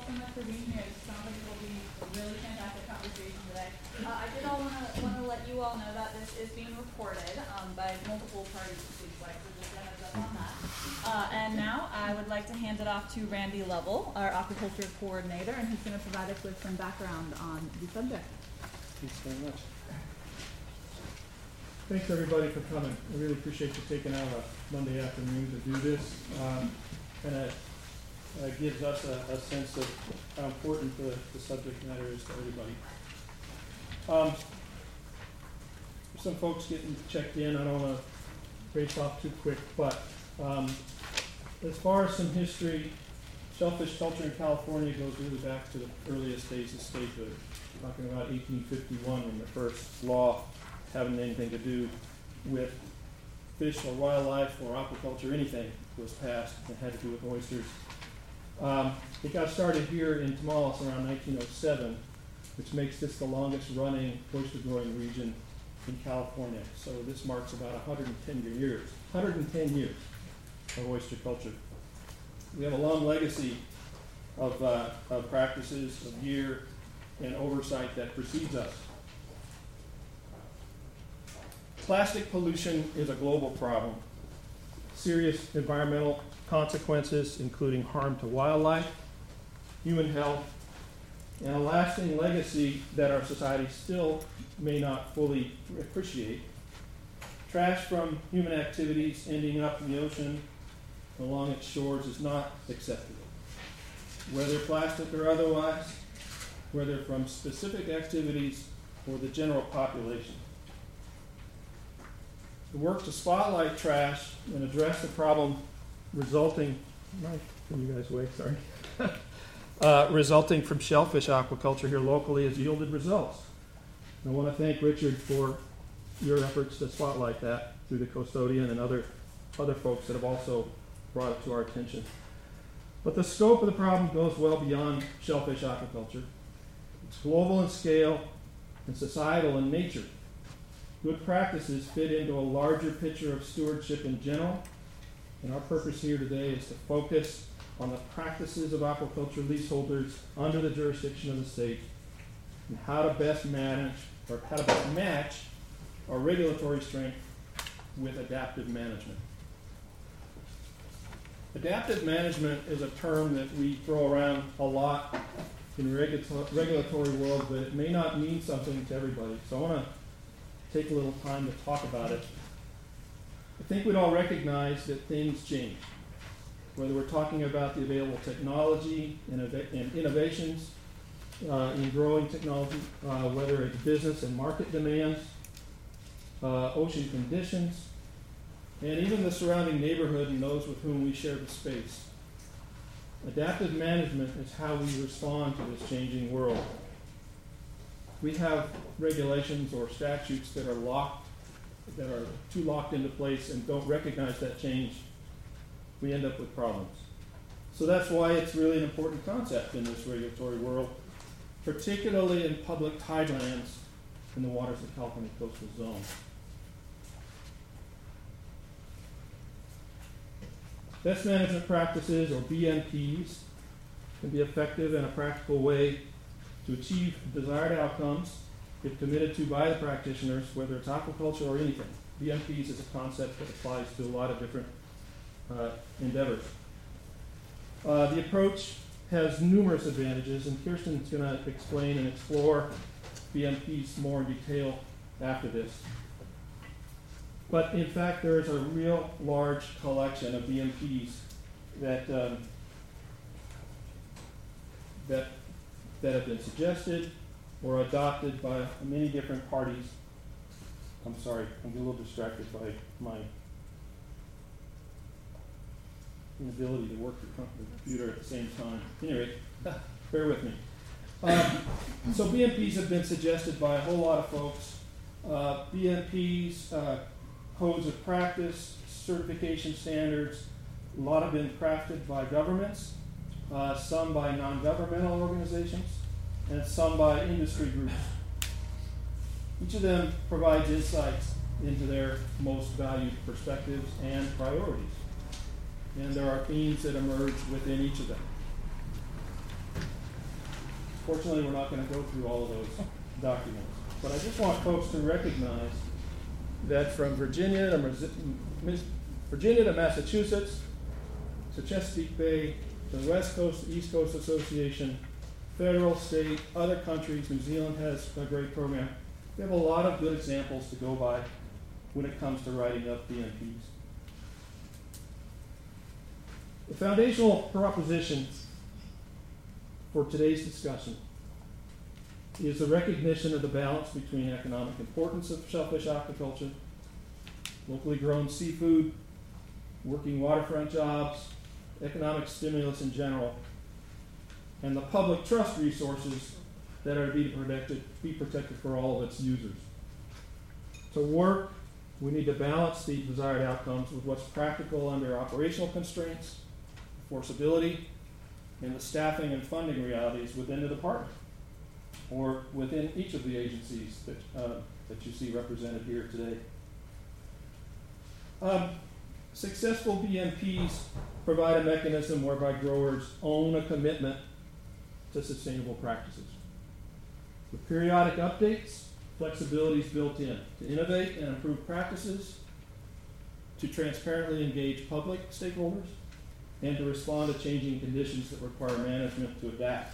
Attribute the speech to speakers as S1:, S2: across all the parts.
S1: so much for being here. It sounds like it will be a really fantastic conversation today. I did want to let you all know that this is being recorded by multiple parties, so just a heads up on that. And now I would like to hand it off to Randy Lovell, our aquaculture coordinator, and he's going to provide us with some background on the subject.
S2: Thanks very much. Thanks everybody for coming. I really appreciate you taking out a Monday afternoon to do this. And it gives us a sense of how important the subject matter is to everybody. Some folks getting checked in. I don't want to race off too quick, but as far as some history, shellfish culture in California goes really back to the earliest days of statehood. We're talking about 1851 when the first law having anything to do with fish or wildlife or aquaculture, anything was passed that had to do with oysters. It got started here in Tamaulipas around 1907, which makes this the longest running oyster growing region in California. So this marks about 110 years of oyster culture. We have a long legacy of practices, of year, and oversight that precedes us. Plastic pollution is a global problem. Serious environmental consequences, including harm to wildlife, human health, and a lasting legacy that our society still may not fully appreciate. Trash from human activities ending up in the ocean along its shores is not acceptable. Whether plastic or otherwise, whether from specific activities or the general population. The work to spotlight trash and address the problem resulting from shellfish aquaculture here locally has yielded results. I want to thank Richard for your efforts to spotlight that through the custodian and other folks that have also brought it to our attention. But the scope of the problem goes well beyond shellfish aquaculture. It's global in scale and societal in nature. Good practices fit into a larger picture of stewardship in general, and our purpose here today is to focus on the practices of aquaculture leaseholders under the jurisdiction of the state and how to best match our regulatory strength with adaptive management. Adaptive management is a term that we throw around a lot in the regulatory world, but it may not mean something to everybody. So I want to take a little time to talk about it. I think we'd all recognize that things change. Whether we're talking about the available technology and innovations in growing technology, whether it's business and market demands, ocean conditions, and even the surrounding neighborhood and those with whom we share the space. Adaptive management is how we respond to this changing world. We have regulations or statutes that are too locked into place and don't recognize that change. We end up with problems. So that's why it's really an important concept in this regulatory world, particularly in public tidelands in the waters of the California Coastal Zone. Best management practices, or BMPs, can be effective in a practical way to achieve desired outcomes if committed to by the practitioners, whether it's aquaculture or anything. BMPs is a concept that applies to a lot of different endeavors. The approach has numerous advantages, and Kirsten's going to explain and explore BMPs more in detail after this. But in fact, there is a real large collection of BMPs that have been suggested or adopted by many different parties. I'm sorry, I'm a little distracted by my inability to work the computer at the same time. Anyway, bear with me. So BMPs have been suggested by a whole lot of folks. BMPs, codes of practice, certification standards, a lot have been crafted by governments, some by non-governmental organizations, and some by industry groups. Each of them provides insights into their most valued perspectives and priorities. And there are themes that emerge within each of them. Fortunately, we're not going to go through all of those documents. But I just want folks to recognize that from Virginia to Massachusetts, to Chesapeake Bay, to the West Coast, East Coast Association, federal, state, other countries, New Zealand has a great program. We have a lot of good examples to go by when it comes to writing up BMPs. The foundational proposition for today's discussion is the recognition of the balance between economic importance of shellfish aquaculture, locally grown seafood, working waterfront jobs, economic stimulus in general, and the public trust resources that are to be protected for all of its users. To work, we need to balance the desired outcomes with what's practical under operational constraints, enforceability, and the staffing and funding realities within the department, or within each of the agencies that you see represented here today. Successful BMPs provide a mechanism whereby growers own a commitment to sustainable practices. With periodic updates, flexibility is built in to innovate and improve practices, to transparently engage public stakeholders, and to respond to changing conditions that require management to adapt.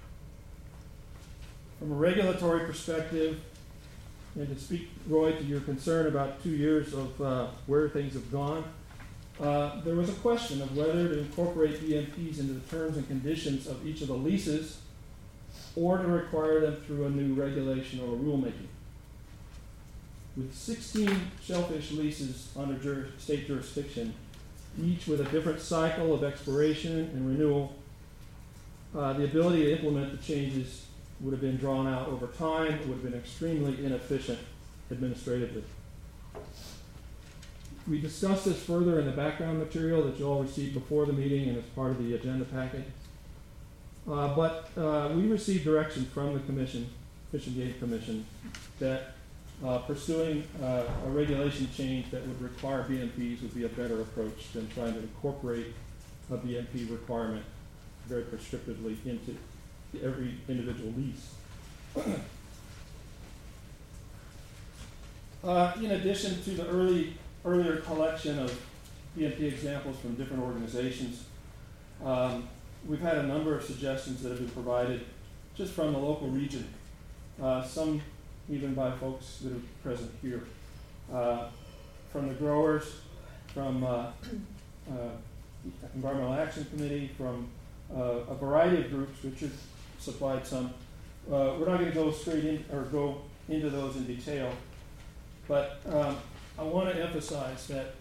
S2: From a regulatory perspective, and to speak, Roy, to your concern about 2 years of where things have gone, there was a question of whether to incorporate BMPs into the terms and conditions of each of the leases or to require them through a new regulation or rulemaking. With 16 shellfish leases under state jurisdiction, each with a different cycle of expiration and renewal, the ability to implement the changes would have been drawn out over time. It would have been extremely inefficient administratively. We discussed this further in the background material that you all received before the meeting and as part of the agenda packet. But we received direction from the Commission, Fish and Game Commission, that pursuing a regulation change that would require BMPs would be a better approach than trying to incorporate a BMP requirement very prescriptively into every individual lease. In addition to the earlier collection of BMP examples from different organizations, we've had a number of suggestions that have been provided just from the local region, some even by folks that are present here, from the growers, from Environmental Action Committee, from a variety of groups which have supplied some. We're not going to go straight in or go into those in detail, but I want to emphasize that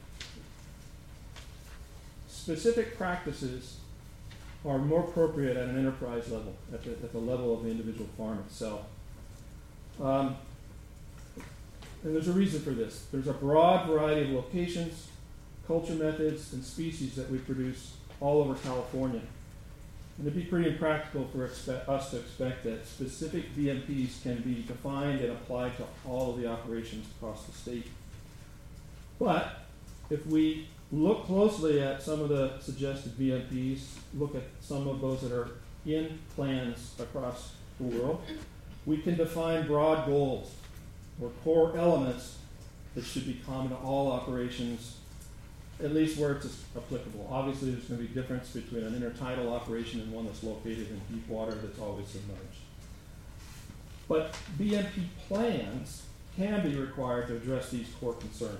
S2: specific practices are more appropriate at an enterprise level, at the level of the individual farm itself. And there's a reason for this. There's a broad variety of locations, culture methods, and species that we produce all over California. And it'd be pretty impractical for us to expect that specific BMPs can be defined and applied to all of the operations across the state. But if we look closely at some of the suggested BMPs, look at some of those that are in plans across the world, we can define broad goals or core elements that should be common to all operations, at least where it's applicable. Obviously, there's going to be a difference between an intertidal operation and one that's located in deep water that's always submerged. But BMP plans can be required to address these core concerns.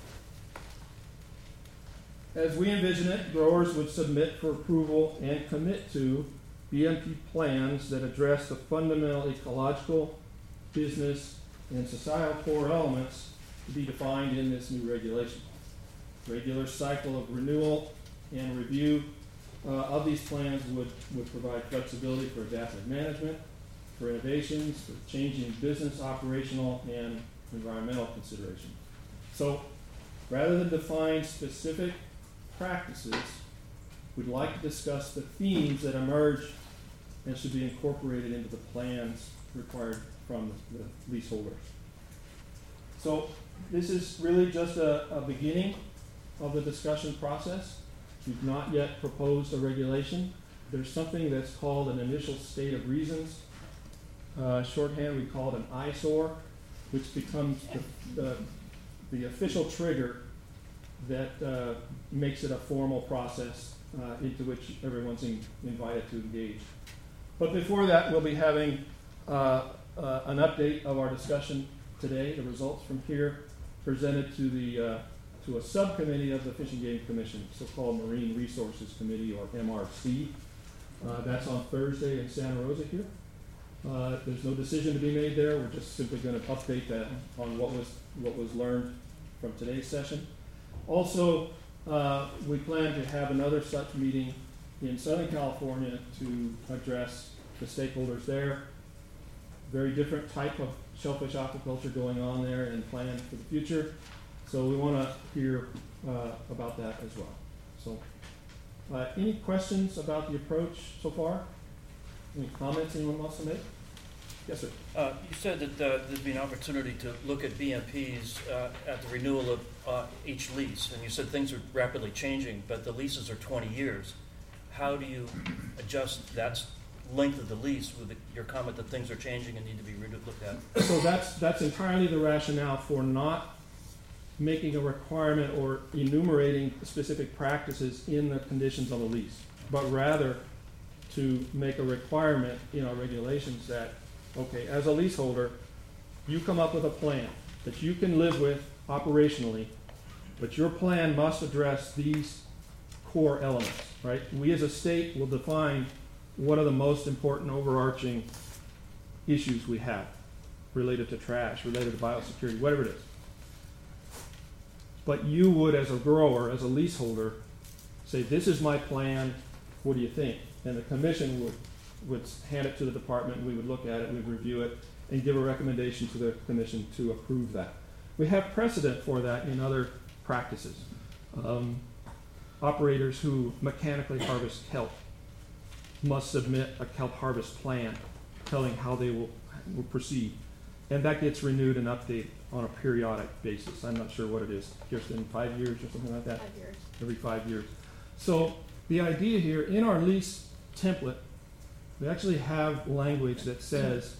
S2: As we envision it, growers would submit for approval and commit to BMP plans that address the fundamental ecological, business, and societal core elements to be defined in this new regulation. Regular cycle of renewal and review of these plans would provide flexibility for adaptive management, for innovations, for changing business, operational, and environmental considerations. So rather than define specific practices, we'd like to discuss the themes that emerge and should be incorporated into the plans required from the leaseholders. So this is really just a beginning of the discussion process. We've not yet proposed a regulation. There's something that's called an initial state of reasons Shorthand, we call it an eyesore, which becomes the official trigger that makes it a formal process into which everyone's invited to engage. But before that, we'll be having an update of our discussion today, the results from here, presented to a subcommittee of the Fish and Game Commission, so-called Marine Resources Committee, or MRC. That's on Thursday in Santa Rosa here. There's no decision to be made there. We're just simply going to update that on what was learned from today's session. Also, we plan to have another such meeting in Southern California to address the stakeholders there. Very different type of shellfish aquaculture going on there and planned for the future. So we want to hear about that as well. So any questions about the approach so far? Any comments anyone wants to make? Yes, sir.
S3: You said that there'd be an opportunity to look at BMPs at the renewal of each lease, and you said things are rapidly changing, but the leases are 20 years. How do you adjust that length of the lease with your comment that things are changing and need to be looked at?
S2: So that's entirely the rationale for not making a requirement or enumerating specific practices in the conditions of a lease, but rather to make a requirement in our regulations that, okay, as a leaseholder, you come up with a plan that you can live with operationally, but your plan must address these core elements, right? We as a state will define what are the most important overarching issues we have related to trash, related to biosecurity, whatever it is. But you would, as a grower, as a leaseholder, say, this is my plan, what do you think? And the commission would hand it to the department, we would look at it, we'd review it, and give a recommendation to the commission to approve that. We have precedent for that in other practices. Operators who mechanically harvest kelp must submit a kelp harvest plan telling how they will proceed. And that gets renewed and updated on a periodic basis. I'm not sure what it is, Kirsten, 5 years or something like that?
S1: 5 years.
S2: Every 5 years. So the idea here, in our lease template, we actually have language that says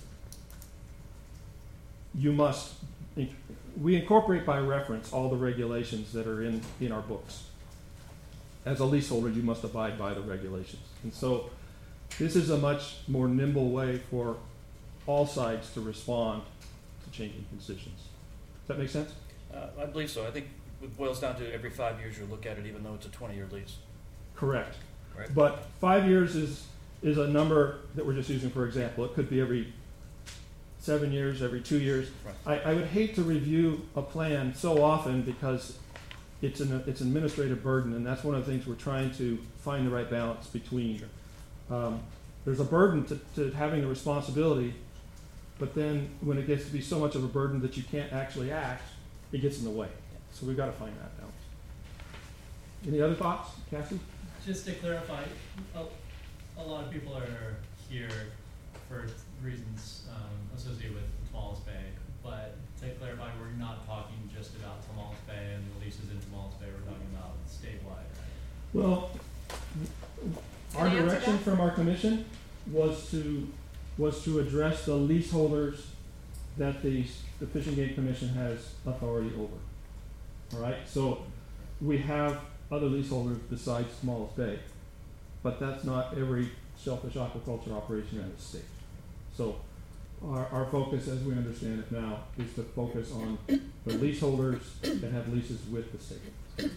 S2: we incorporate by reference all the regulations that are in our books. As a leaseholder, you must abide by the regulations. And so this is a much more nimble way for all sides to respond to changing conditions. Does that make sense?
S3: I believe so. I think it boils down to every 5 years you look at it, even though it's a 20-year lease.
S2: Correct.
S3: Right.
S2: But 5 years is a number that we're just using for example. It could be every 7 years, every 2 years.
S3: Right.
S2: I would hate to review a plan so often because it's an administrative burden, and that's one of the things we're trying to find the right balance between. There's a burden to having the responsibility, but then when it gets to be so much of a burden that you can't actually act, it gets in the way. So we've got to find that balance. Any other thoughts, Cassie?
S4: Just to clarify, a lot of people are here for reasons associated with Tomales Bay, but to clarify, we're not talking just about Tomales Bay and the leases in Tomales Bay, we're talking about statewide, right?
S2: Well, our
S1: Can I answer
S2: direction
S1: that?
S2: from our commission was to address the leaseholders that the Fish and Game Commission has authority over. All right, so we have other leaseholders besides Tomales Bay, but that's not every shellfish aquaculture operation in the state. So our focus, as we understand it now, is to focus on the leaseholders that have leases with the state.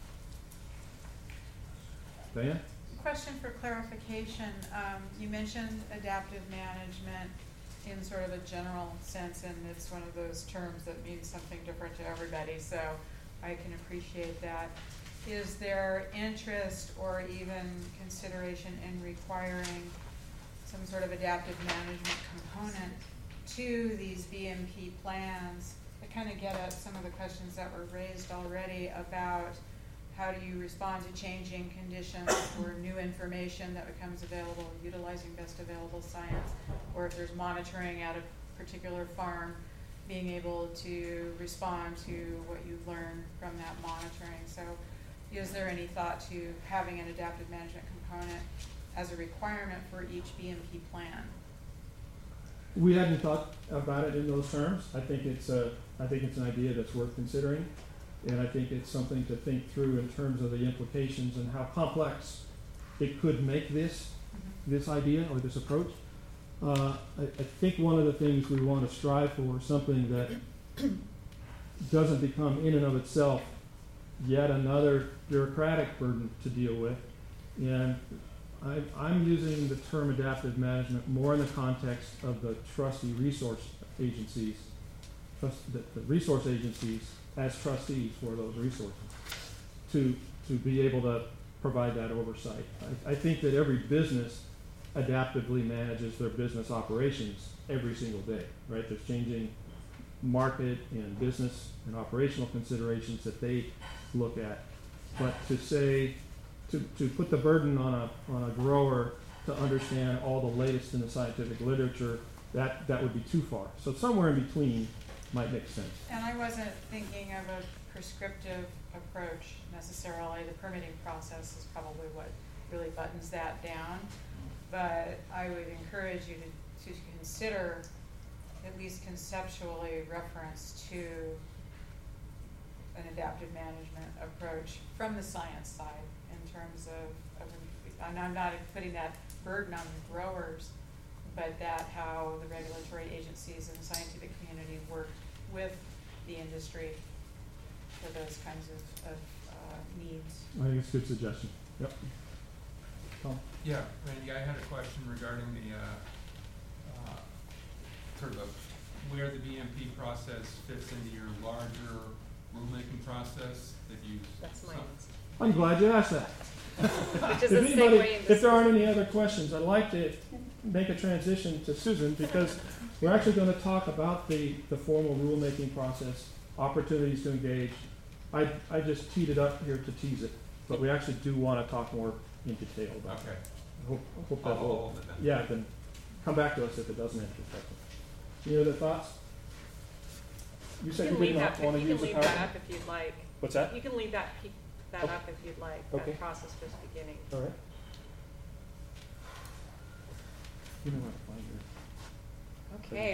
S2: Diane?
S5: Question for clarification. You mentioned adaptive management in sort of a general sense, and it's one of those terms that means something different to everybody, so I can appreciate that. Is there interest or even consideration in requiring some sort of adaptive management component to these BMP plans that kind of get at some of the questions that were raised already about how do you respond to changing conditions or new information that becomes available, utilizing best available science, or if there's monitoring at a particular farm, being able to respond to what you learn from that monitoring. So is there any thought to having an adaptive management component as a requirement for each BMP plan?
S2: We hadn't thought about it in those terms. I think it's an idea that's worth considering, and I think it's something to think through in terms of the implications and how complex it could make this idea or this approach. I think one of the things we want to strive for is something that doesn't become in and of itself yet another bureaucratic burden to deal with. And I'm using the term adaptive management more in the context of the trustee resource agencies, the resource agencies as trustees for those resources, to be able to provide that oversight. I think that every business adaptively manages their business operations every single day, right? There's changing market and business and operational considerations that they look at. But to say, to put the burden on a grower to understand all the latest in the scientific literature, that would be too far. So somewhere in between might make sense.
S5: And I wasn't thinking of a prescriptive approach necessarily. The permitting process is probably what really buttons that down. But I would encourage you to consider, at least conceptually, reference to an adaptive management approach from the science side in terms of and I'm not putting that burden on the growers, but that how the regulatory agencies and the scientific community work with the industry for those kinds of needs.
S2: I think it's a good suggestion. Yep. Tom?
S6: Yeah, Randy, I had a question regarding the sort of where the BMP process fits into your larger rulemaking process that you.
S7: That's my answer.
S2: I'm glad you asked that.
S7: Which is
S2: If
S7: a
S2: anybody,
S7: segue into
S2: if there aren't any other questions, I'd like to make a transition to Susan, because we're actually going to talk about the formal rulemaking process, opportunities to engage. I just teed it up here to tease it, but we actually do want to talk more in detail about it.
S6: Okay.
S2: I hope that
S6: I'll
S2: will,
S6: hold it then.
S2: yeah, then come back to us if it doesn't answer your question. Any other thoughts? You said you did not want to use the
S7: You can leave that
S2: PowerPoint?
S7: up if you'd like.
S2: What's that?
S7: You can leave that
S2: Okay.
S7: up if you'd like,
S2: Okay.
S7: that process just beginning.
S2: All right. You know how to find your.
S7: Okay.